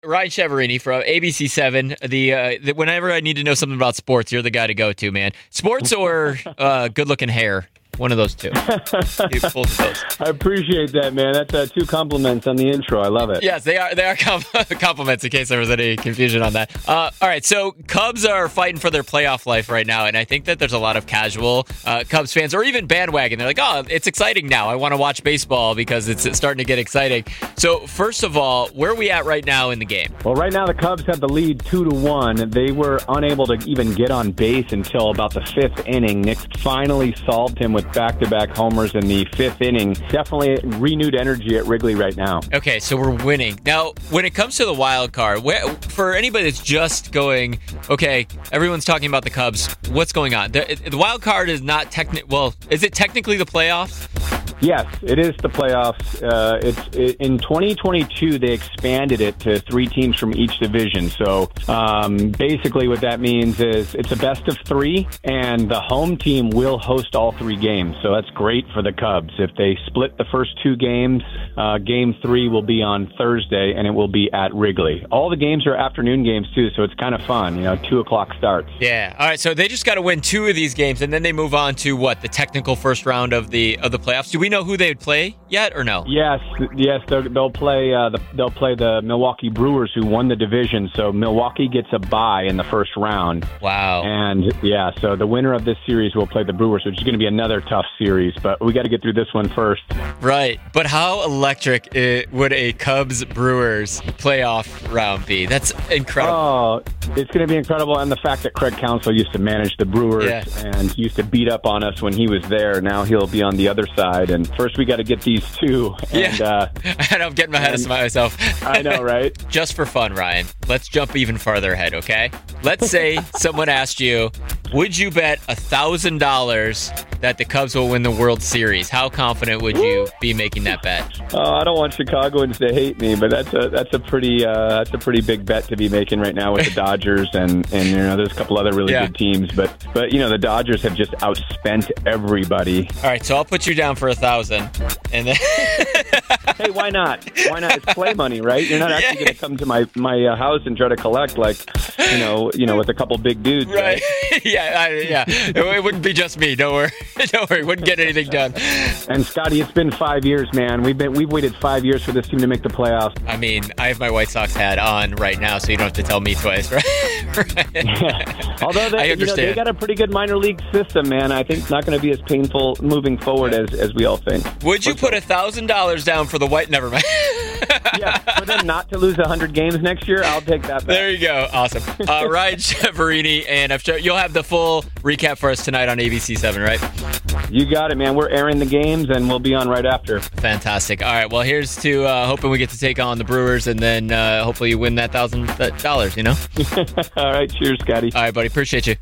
Ryan Cheverini from ABC7. The whenever I need to know something about sports, you're the guy to go to, man. Sports or good-looking hair? One of those two. Both of those. I appreciate that, man. That's 2 compliments on the intro. I love it. Yes, they are compliments, in case there was any confusion on that. All right, so Cubs are fighting for their playoff life right now, and I think that there's a lot of casual Cubs fans, or even bandwagon. They're like, oh, it's exciting now. I want to watch baseball because it's starting to get exciting. So, first of all, where are we at right now in the game? Well, right now the Cubs have the lead 2-1. They were unable to even get on base until about the 5th inning. Nick finally solved him with back-to-back homers in the 5th inning. Definitely renewed energy at Wrigley right now. Okay, so we're winning. Now, when it comes to the wild card, for anybody that's just going, okay, everyone's talking about the Cubs, what's going on? The wild card is not is it technically the playoffs? Yes, it is the playoffs. In 2022, they expanded it to 3 teams from each division. So basically what that means is it's a best of 3, and the home team will host all 3 games. So that's great for the Cubs. If they split the first 2 games, game 3 will be on Thursday, and it will be at Wrigley. All the games are afternoon games, too, so it's kind of fun. 2 o'clock starts. Yeah. All right, so they just got to win 2 of these games, and then they move on to, the technical first round of the playoffs? Do we know who they would play yet, or no? Yes, they'll play the Milwaukee Brewers, who won the division. So Milwaukee gets a bye in the first round. Wow. And so the winner of this series will play the Brewers, which is going to be another tough series. But we got to get through this one first. Right. But how electric would a Cubs Brewers playoff round be? That's incredible. Oh, it's going to be incredible. And the fact that Craig Counsell used to manage the Brewers and used to beat up on us when he was there. Now he'll be on the other side. And first we got to get these 2. And, and I'm getting ahead of myself. I know, right? Just for fun, Ryan, let's jump even farther ahead, okay? Let's say someone asked you, would you bet $1,000 that the Cubs will win the World Series? How confident would you be making that bet? Oh, I don't want Chicagoans to hate me, but that's a pretty big bet to be making right now with the Dodgers and there's a couple other really good teams, but the Dodgers have just outspent everybody. All right, so I'll put you down for 1,000, and then. Hey, why not? Why not? It's play money, right? You're not actually going to come to my house and try to collect with a couple big dudes, right? It wouldn't be just me. Don't worry. Wouldn't get anything done. And Scotty, it's been 5 years, man. We've waited 5 years for this team to make the playoffs. I mean, I have my White Sox hat on right now, so you don't have to tell me twice, right? Yeah. Although they got a pretty good minor league system, man. I think it's not going to be as painful moving forward as we all think. Would you put $1,000 down for the White? Never mind. Yeah, for them not to lose 100 games next year, I'll take that back. There you go. Awesome. Ryan Cheverini, and I'm sure you'll have the full recap for us tonight on ABC7, right? You got it, man. We're airing the games, and we'll be on right after. Fantastic. All right, well, here's to hoping we get to take on the Brewers, and then hopefully you win that $1,000, All right, cheers, Scotty. All right, buddy. Appreciate you.